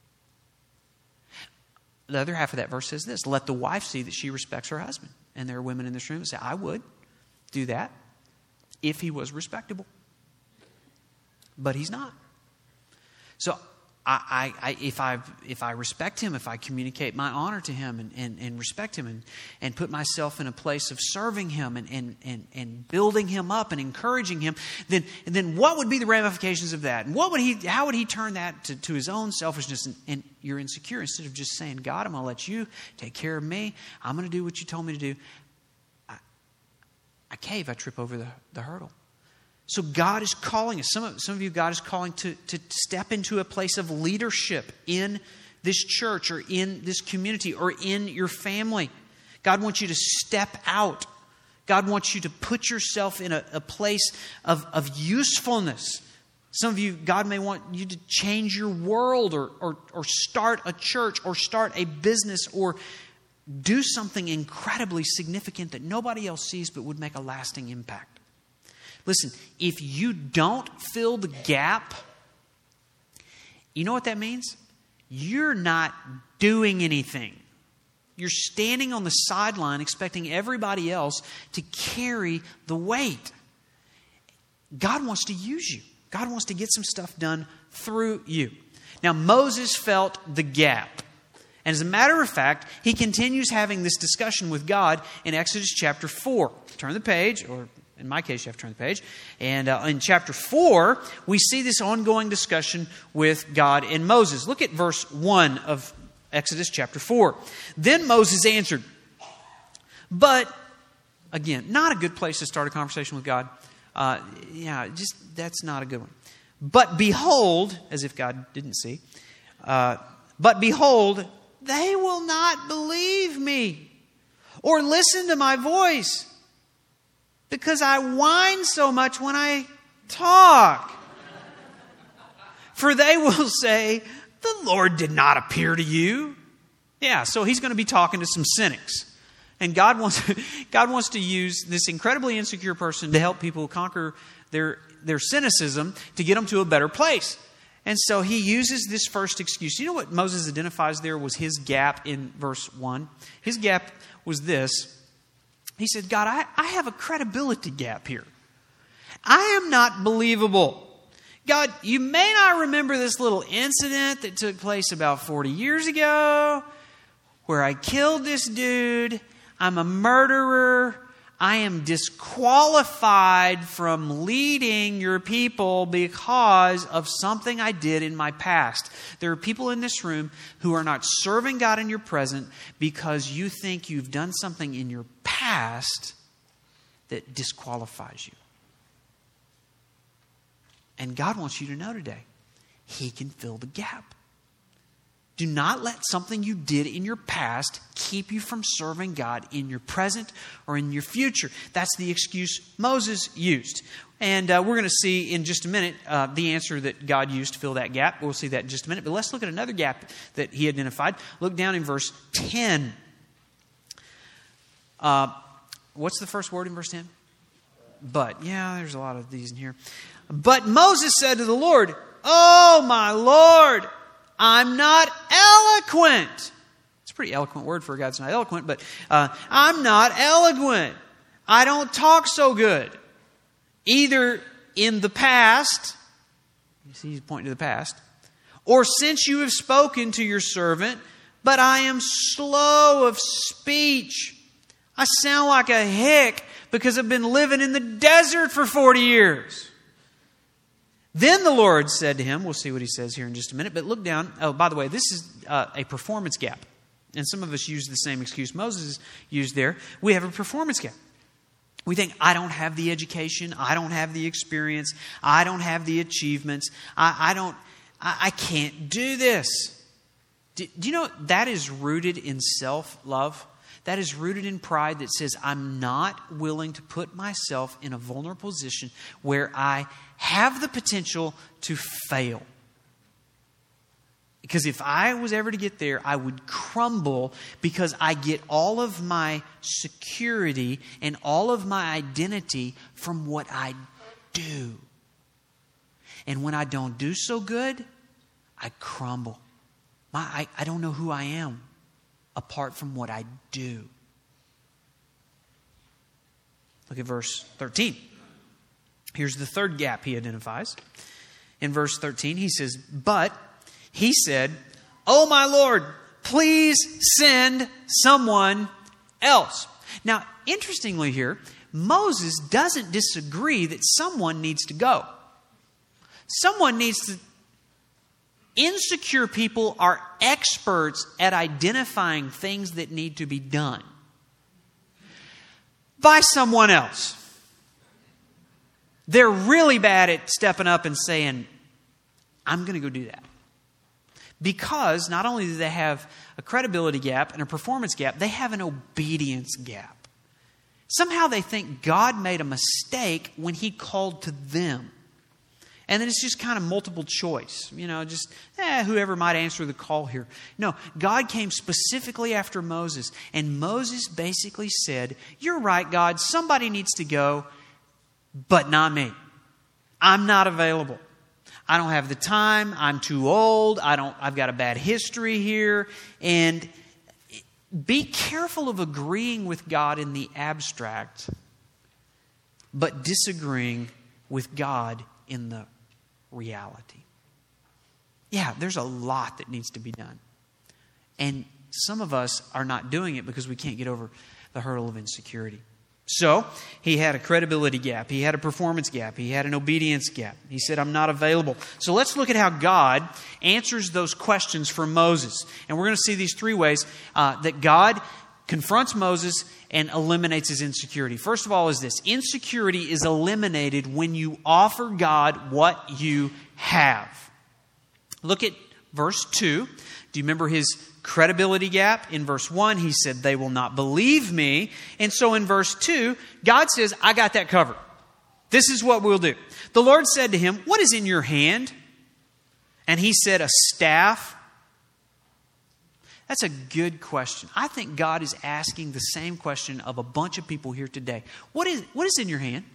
The other half of that verse says this, let the wife see that she respects her husband. And there are women in this room who say, I would do that if he was respectable. But he's not. So I, I, if I if I respect him, if I communicate my honor to him and, and, and respect him and, and put myself in a place of serving him and, and, and, and building him up and encouraging him, then then what would be the ramifications of that? And what would he how would he turn that to, to his own selfishness and, and you're insecure instead of just saying, God, I'm going to let you take care of me. I'm going to do what you told me to do. I, I cave, I trip over the, the hurdle. So God is calling us. Some of, some of you, God is calling to, to step into a place of leadership in this church or in this community or in your family. God wants you to step out. God wants you to put yourself in a, a place of, of usefulness. Some of you, God may want you to change your world or, or, or start a church or start a business or do something incredibly significant that nobody else sees but would make a lasting impact. Listen, if you don't fill the gap, you know what that means? You're not doing anything. You're standing on the sideline expecting everybody else to carry the weight. God wants to use you. God wants to get some stuff done through you. Now, Moses felt the gap. And as a matter of fact, he continues having this discussion with God in Exodus chapter four. Turn the page, or in my case, you have to turn the page. And uh, in chapter four, we see this ongoing discussion with God and Moses. Look at verse one of Exodus chapter four. Then Moses answered, but, again, not a good place to start a conversation with God. Uh, yeah, just that's not a good one. But behold, as if God didn't see, uh, but behold, they will not believe me or listen to my voice because I whine so much when I talk. For they will say, the Lord did not appear to you. Yeah, so he's going to be talking to some cynics. And God wants, God wants to use this incredibly insecure person to help people conquer their, their cynicism to get them to a better place. And so he uses this first excuse. You know what Moses identifies there was his gap in verse one? His gap was this. He said, God, I, I have a credibility gap here. I am not believable. God, you may not remember this little incident that took place about forty years ago where I killed this dude. I'm a murderer. I am disqualified from leading your people because of something I did in my past. There are people in this room who are not serving God in your present because you think you've done something in your past that disqualifies you. And God wants you to know today, He can fill the gap. Do not let something you did in your past keep you from serving God in your present or in your future. That's the excuse Moses used. And uh, we're going to see in just a minute uh, the answer that God used to fill that gap. We'll see that in just a minute. But let's look at another gap that he identified. Look down in verse ten. Uh, what's the first word in verse ten? But. Yeah, there's a lot of these in here. But Moses said to the Lord, "Oh, my Lord, I'm not eloquent." It's a pretty eloquent word for a guy that's not eloquent, but uh, I'm not eloquent. I don't talk so good. Either in the past, you see he's pointing to the past, or since you have spoken to your servant, but I am slow of speech. I sound like a hick because I've been living in the desert for forty years. Then the Lord said to him, we'll see what he says here in just a minute, but look down. Oh, by the way, this is uh, a performance gap. And some of us use the same excuse Moses used there. We have a performance gap. We think, I don't have the education. I don't have the experience. I don't have the achievements. I, I don't, I, I can't do this. Do, do you know that is rooted in self-love? That is rooted in pride that says, I'm not willing to put myself in a vulnerable position where I have the potential to fail. Because if I was ever to get there, I would crumble because I get all of my security and all of my identity from what I do. And when I don't do so good, I crumble. My, I, I don't know who I am apart from what I do. Look at verse thirteen. Here's the third gap he identifies. In verse thirteen, he says, but he said, "Oh, my Lord, please send someone else." Now, interestingly here, Moses doesn't disagree that someone needs to go. Someone needs to... Insecure people are experts at identifying things that need to be done by someone else. They're really bad at stepping up and saying, I'm going to go do that. Because not only do they have a credibility gap and a performance gap, they have an obedience gap. Somehow they think God made a mistake when He called to them. And then it's just kind of multiple choice. You know, just eh, whoever might answer the call here. No, God came specifically after Moses. And Moses basically said, you're right, God, somebody needs to go, but not me. I'm not available. I don't have the time. I'm too old. I don't, I've got a bad history here. And be careful of agreeing with God in the abstract, but disagreeing with God in the reality. Yeah, there's a lot that needs to be done. And some of us are not doing it because we can't get over the hurdle of insecurity. So, he had a credibility gap. He had a performance gap. He had an obedience gap. He said, I'm not available. So let's look at how God answers those questions for Moses. And we're going to see these three ways uh, that God confronts Moses and eliminates his insecurity. First of all is this: insecurity is eliminated when you offer God what you have. Look at verse two. Do you remember his credibility gap? In verse one, he said, they will not believe me. And so in verse two, God says, I got that covered. This is what we'll do. The Lord said to him, what is in your hand? And he said, a staff. That's a good question. I think God is asking the same question of a bunch of people here today. What is, what is in your hand?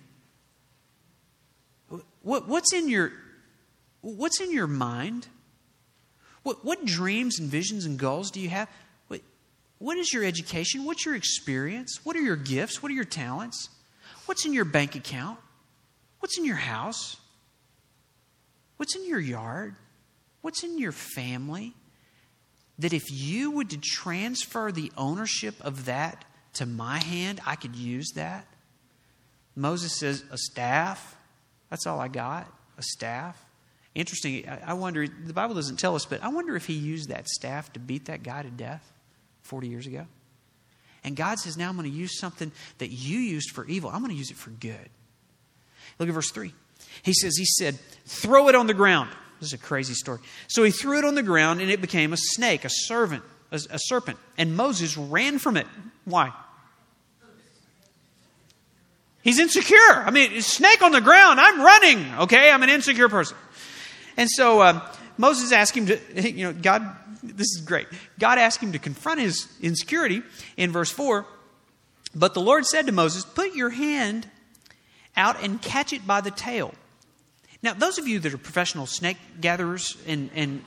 What, what's in your, what's in your mind? What, what dreams and visions and goals do you have? What, what is your education? What's your experience? What are your gifts? What are your talents? What's in your bank account? What's in your house? What's in your yard? What's in your family? That if you would to transfer the ownership of that to my hand, I could use that. Moses says, a staff. That's all I got, a staff. Interesting, I wonder, the Bible doesn't tell us, but I wonder if he used that staff to beat that guy to death forty years ago. And God says, now I'm going to use something that you used for evil. I'm going to use it for good. Look at verse three. He says, he said, throw it on the ground. This is a crazy story. So he threw it on the ground and it became a snake, a serpent, a, a serpent. And Moses ran from it. Why? He's insecure. I mean, snake on the ground. I'm running. Okay, I'm an insecure person. And so um, Moses asked him to, you know, God, this is great. God asked him to confront his insecurity in verse four. But the Lord said to Moses, put your hand out and catch it by the tail. Now, those of you that are professional snake gatherers and, and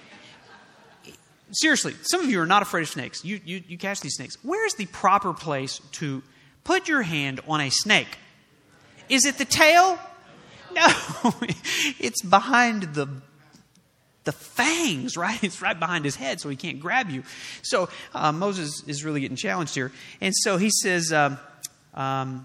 seriously, some of you are not afraid of snakes. You, you, you catch these snakes. Where is the proper place to put your hand on a snake? Is it the tail? No, it's behind the the fangs, right? It's right behind his head, so he can't grab you. So uh, Moses is really getting challenged here. And so he says, um, um,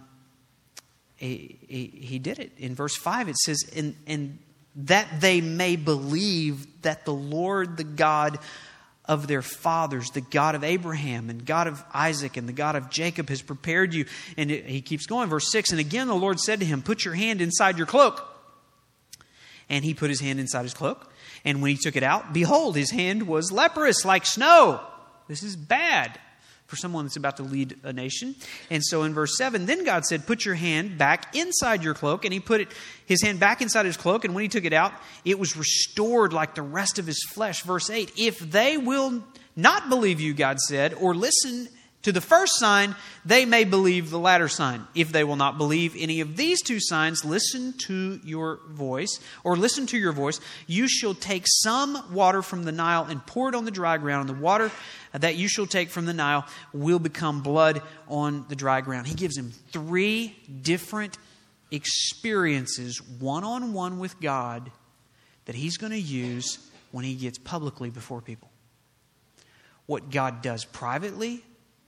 he, he, he did it. In verse five, it says, and, and that they may believe that the Lord, the God of their fathers, the God of Abraham and God of Isaac and the God of Jacob has prepared you. And it, he keeps going, verse six. And again, the Lord said to him, put your hand inside your cloak. And he put his hand inside his cloak. And when he took it out, behold, his hand was leprous like snow. This is bad for someone that's about to lead a nation. And so in verse seven, then God said, put your hand back inside your cloak. And he put it, his hand back inside his cloak. And when he took it out, it was restored like the rest of his flesh. Verse eight, if they will not believe you, God said, or listen to the first sign, they may believe the latter sign. If they will not believe any of these two signs, listen to your voice, or listen to your voice. You shall take some water from the Nile and pour it on the dry ground. And the water that you shall take from the Nile will become blood on the dry ground. He gives him three different experiences, one-on-one with God, that he's going to use when he gets publicly before people. What God does privately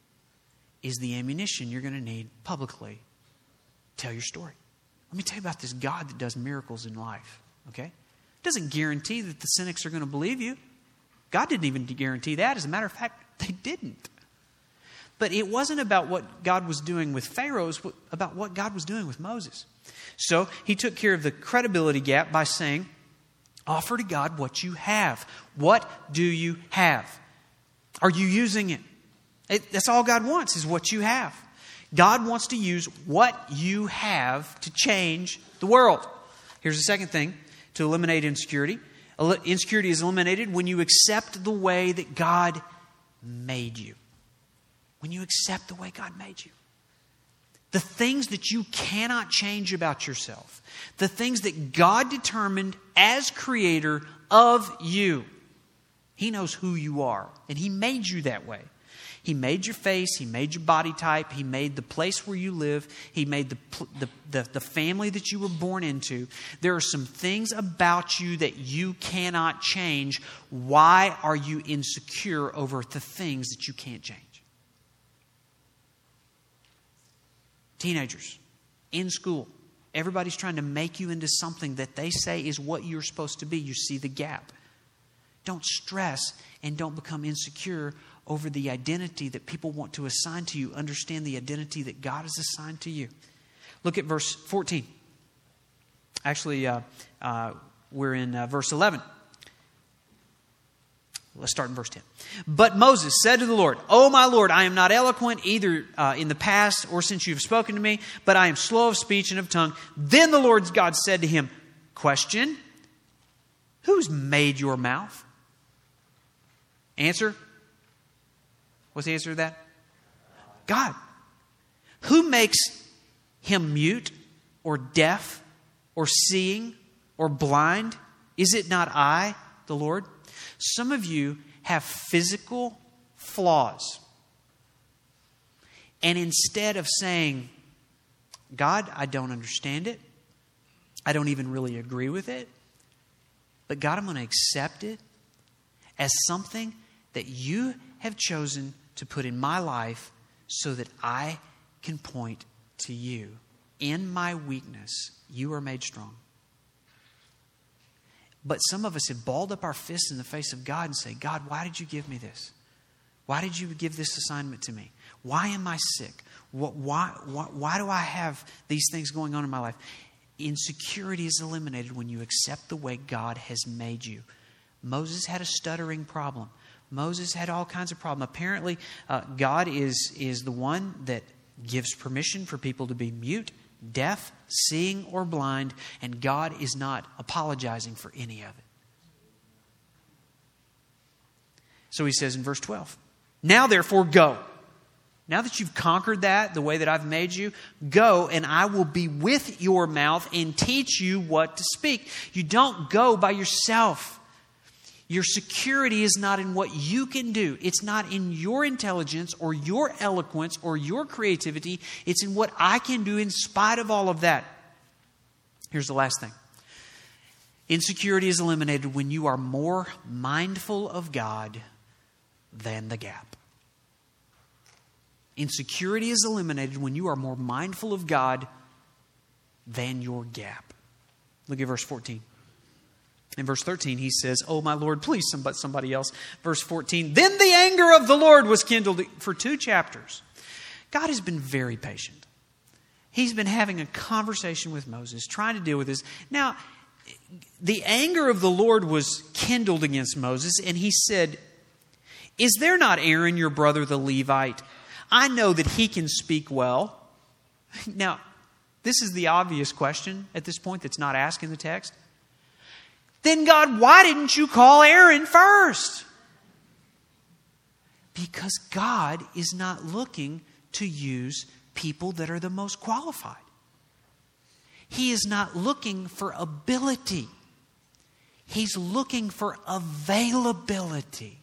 is the ammunition you're going to need publicly. Tell your story. Let me tell you about this God that does miracles in life. Okay? It doesn't guarantee that the cynics are going to believe you. God didn't even guarantee that. As a matter of fact, they didn't. But it wasn't about what God was doing with Pharaoh. It was about what God was doing with Moses. So he took care of the credibility gap by saying, offer to God what you have. What do you have? Are you using it? It, that's all God wants, is what you have. God wants to use what you have to change the world. Here's the second thing to eliminate insecurity. Insecurity is eliminated when you accept the way that God made you. When you accept the way God made you. The things that you cannot change about yourself. The things that God determined as creator of you. He knows who you are, and He made you that way. He made your face. He made your body type. He made the place where you live. He made the, the, the, the family that you were born into. There are some things about you that you cannot change. Why are you insecure over the things that you can't change? Teenagers, in school, everybody's trying to make you into something that they say is what you're supposed to be. You see the gap. Don't stress and don't become insecure over the identity that people want to assign to you. Understand the identity that God has assigned to you. Look at verse fourteen. Actually, uh, uh, we're in uh, verse eleven. Let's start in verse ten. But Moses said to the Lord, "O my Lord, I am not eloquent either uh, in the past or since you have spoken to me, but I am slow of speech and of tongue." Then the Lord God said to him, "Question, who's made your mouth?" Answer. What's the answer to that? God. Who makes him mute or deaf or seeing or blind? Is it not I, the Lord? Some of you have physical flaws. And instead of saying, "God, I don't understand it. I don't even really agree with it. But God, I'm going to accept it as something that you have chosen to put in my life so that I can point to you. In my weakness, you are made strong." But some of us have balled up our fists in the face of God and say, "God, why did you give me this? Why did you give this assignment to me? Why am I sick? Why, why, why do I have these things going on in my life?" Insecurity is eliminated when you accept the way God has made you. Moses had a stuttering problem. Moses had all kinds of problems. Apparently, uh, God is, is the one that gives permission for people to be mute, deaf, seeing, or blind, and God is not apologizing for any of it. So he says in verse twelve, "Now therefore go. Now that you've conquered that, the way that I've made you, go and I will be with your mouth and teach you what to speak." You don't go by yourself. Your security is not in what you can do. It's not in your intelligence or your eloquence or your creativity. It's in what I can do in spite of all of that. Here's the last thing. Insecurity is eliminated when you are more mindful of God than the gap. Insecurity is eliminated when you are more mindful of God than your gap. Look at verse fourteen. In verse thirteen, he says, "Oh, my Lord," please, somebody, somebody else. Verse fourteen, "Then the anger of the Lord was kindled." For two chapters, God has been very patient. He's been having a conversation with Moses, trying to deal with this. Now, the anger of the Lord was kindled against Moses, and he said, "Is there not Aaron, your brother, the Levite? I know that he can speak well." Now, this is the obvious question at this point that's not asked in the text. Then God, why didn't you call Aaron first? Because God is not looking to use people that are the most qualified. He is not looking for ability. He's looking for availability.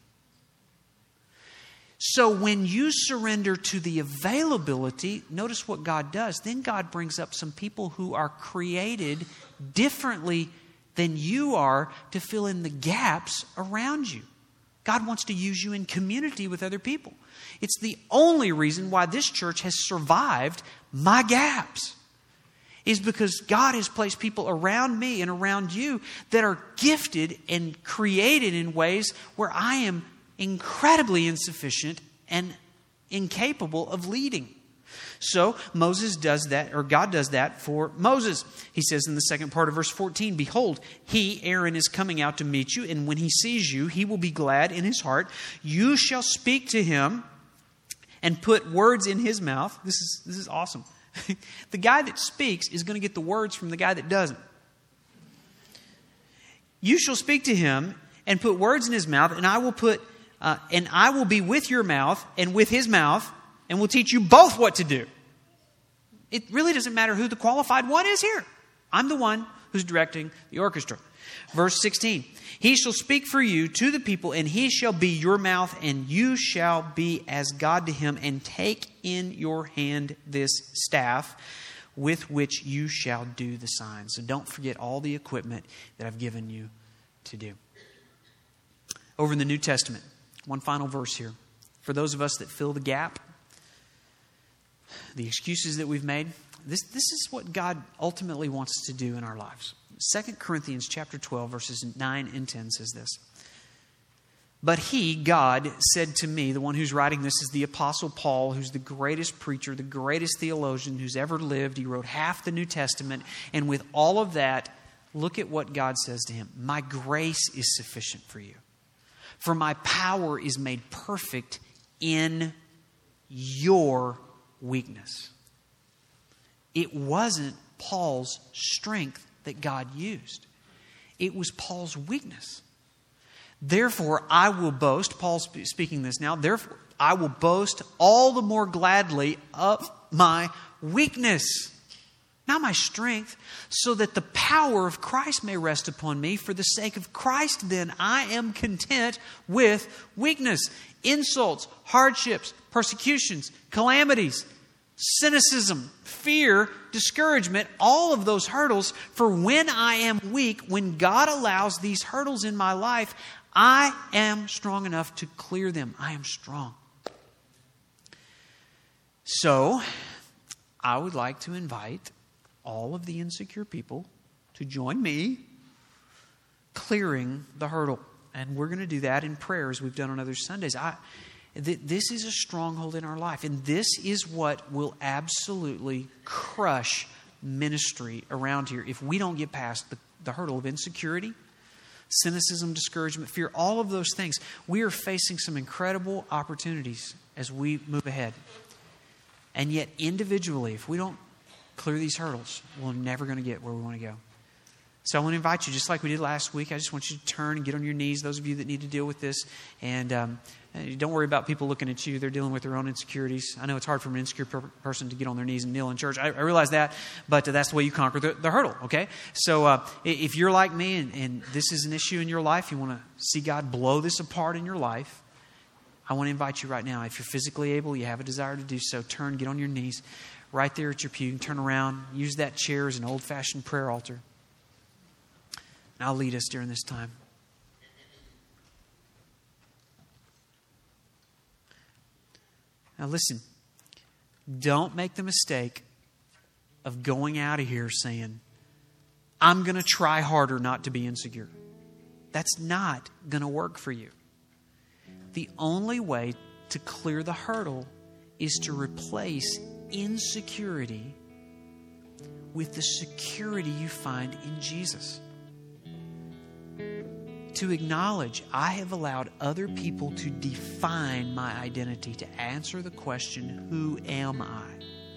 So when you surrender to the availability, notice what God does. Then God brings up some people who are created differently than you are to fill in the gaps around you. God wants to use you in community with other people. It's the only reason why this church has survived my gaps. Is because God has placed people around me and around you that are gifted and created in ways where I am incredibly insufficient and incapable of leading. So Moses does that, or God does that for Moses. He says in the second part of verse fourteen, "Behold, he, Aaron, is coming out to meet you, and when he sees you, he will be glad in his heart. You shall speak to him and put words in his mouth." This is, this is awesome. The guy that speaks is going to get the words from the guy that doesn't. "You shall speak to him and put words in his mouth, and I will put, uh, and I will be with your mouth and with his mouth, and will teach you both what to do." It really doesn't matter who the qualified one is here. I'm the one who's directing the orchestra. Verse sixteen, he shall speak for you to the people, and he shall be your mouth, and you shall be as God to him, and take in your hand this staff with which you shall do the signs. So don't forget all the equipment that I've given you to do. Over in the New Testament, one final verse here. For those of us that fill the gap, the excuses that we've made, this, this is what God ultimately wants us to do in our lives. Second Corinthians chapter twelve, verses nine and ten says this. But he, God, said to me, the one who's writing this is the Apostle Paul, who's the greatest preacher, the greatest theologian who's ever lived. He wrote half the New Testament. And with all of that, look at what God says to him. My grace is sufficient for you. For my power is made perfect in your weakness. It wasn't Paul's strength that God used. It was Paul's weakness. Therefore, I will boast, Paul's speaking this now, therefore, I will boast all the more gladly of my weakness, not my strength, so that the power of Christ may rest upon me. For the sake of Christ, then, I am content with weakness, insults, hardships, persecutions, calamities, cynicism, fear, discouragement, all of those hurdles. For when I am weak, when God allows these hurdles in my life, I am strong enough to clear them. I am strong. So, I would like to invite all of the insecure people to join me clearing the hurdle. And we're going to do that in prayer as we've done on other Sundays. I, th- this is a stronghold in our life. And this is what will absolutely crush ministry around here if we don't get past the, the hurdle of insecurity, cynicism, discouragement, fear, all of those things. We are facing some incredible opportunities as we move ahead. And yet individually, if we don't clear these hurdles, we're never going to get where we want to go. So I want to invite you, just like we did last week, I just want you to turn and get on your knees, those of you that need to deal with this. And um, don't worry about people looking at you. They're dealing with their own insecurities. I know it's hard for an insecure per- person to get on their knees and kneel in church. I, I realize that, but uh, that's the way you conquer the, the hurdle, okay? So uh, if you're like me and, and this is an issue in your life, you want to see God blow this apart in your life, I want to invite you right now. If you're physically able, you have a desire to do so, turn, get on your knees right there at your pew. You can turn around, use that chair as an old-fashioned prayer altar. And I'll lead us during this time. Now listen, don't make the mistake of going out of here saying, I'm going to try harder not to be insecure. That's not going to work for you. The only way to clear the hurdle is to replace insecurity with the security you find in Jesus. To acknowledge, I have allowed other people to define my identity, to answer the question, who am I?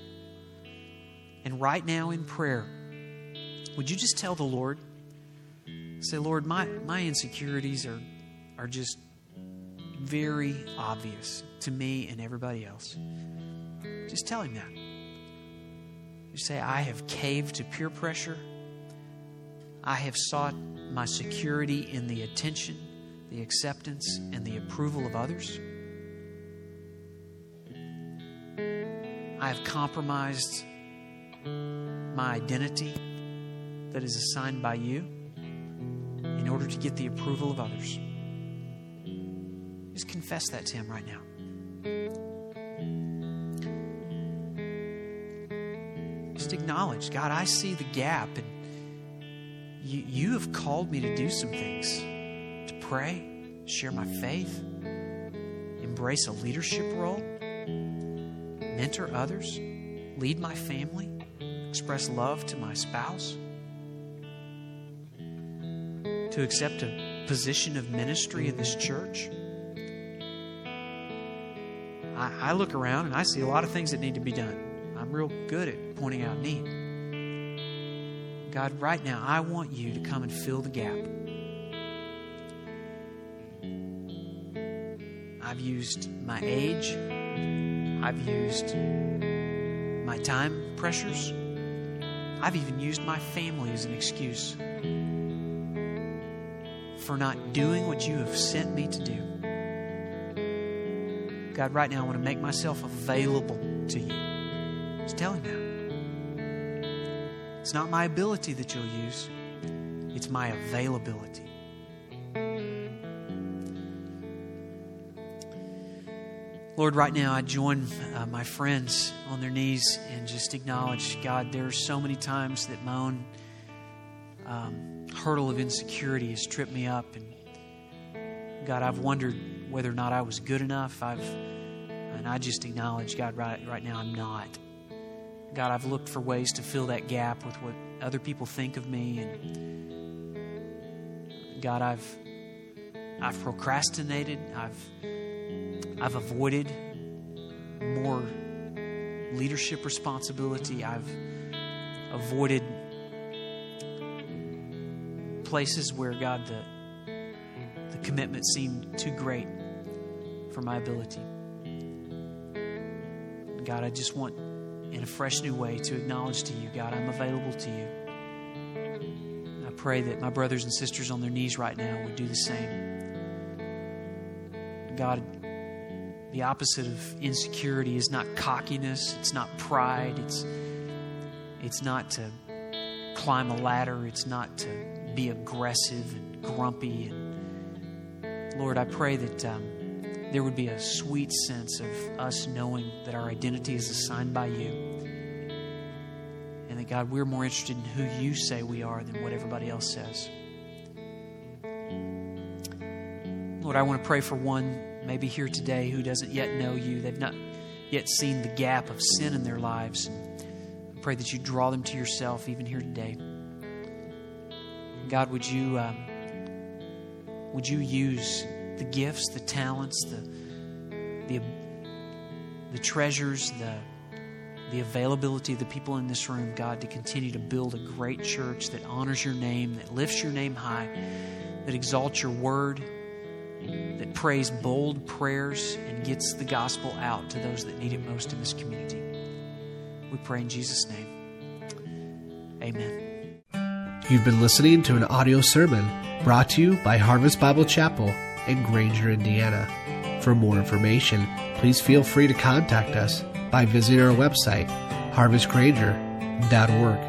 And right now in prayer, would you just tell the Lord, say, Lord, my, my insecurities are, are just very obvious to me and everybody else. Just tell Him that. You say, I have caved to peer pressure. I have sought my security in the attention, the acceptance, and the approval of others. I have compromised my identity that is assigned by you in order to get the approval of others. Just confess that to Him right now. Just acknowledge, God, I see the gap, and you, you have called me to do some things, to pray, share my faith, embrace a leadership role, mentor others, lead my family, express love to my spouse, to accept a position of ministry in this church. I, I look around and I see a lot of things that need to be done. I'm real good at pointing out need. God, right now, I want you to come and fill the gap. I've used my age. I've used my time pressures. I've even used my family as an excuse. for not doing what you have sent me to do. God, right now I want to make myself available to you. Just tell him that. It's not my ability that you'll use. It's my availability. Lord, right now I join uh, my friends on their knees and just acknowledge, God, there are so many times that my own um, hurdle of insecurity has tripped me up. And God, I've wondered whether or not I was good enough. I've, and I just acknowledge, God, right, right now I'm not. God, I've looked for ways to fill that gap with what other people think of me. And God, I've, I've procrastinated. I've I've avoided more leadership responsibility. I've avoided places where, God, the, the commitment seemed too great for my ability. God, I just want, in a fresh new way, to acknowledge to you, God, I'm available to you. I pray that my brothers and sisters on their knees right now would do the same. God, the opposite of insecurity is not cockiness. It's not pride. It's it's not to climb a ladder. It's not to be aggressive and grumpy. And Lord, I pray that um, there would be a sweet sense of us knowing that our identity is assigned by you, and that, God, we're more interested in who you say we are than what everybody else says. Lord, I want to pray for one maybe here today who doesn't yet know you. They've not yet seen the gap of sin in their lives. And I pray that you draw them to yourself even here today. God, would you um, would you use the gifts, the talents, the the the treasures, the the availability of the people in this room, God, to continue to build a great church that honors your name, that lifts your name high, that exalts your word, that prays bold prayers and gets the gospel out to those that need it most in this community. We pray in Jesus' name. Amen. You've been listening to an audio sermon brought to you by Harvest Bible Chapel in Granger, Indiana. For more information, please feel free to contact us by visiting our website, harvest granger dot org.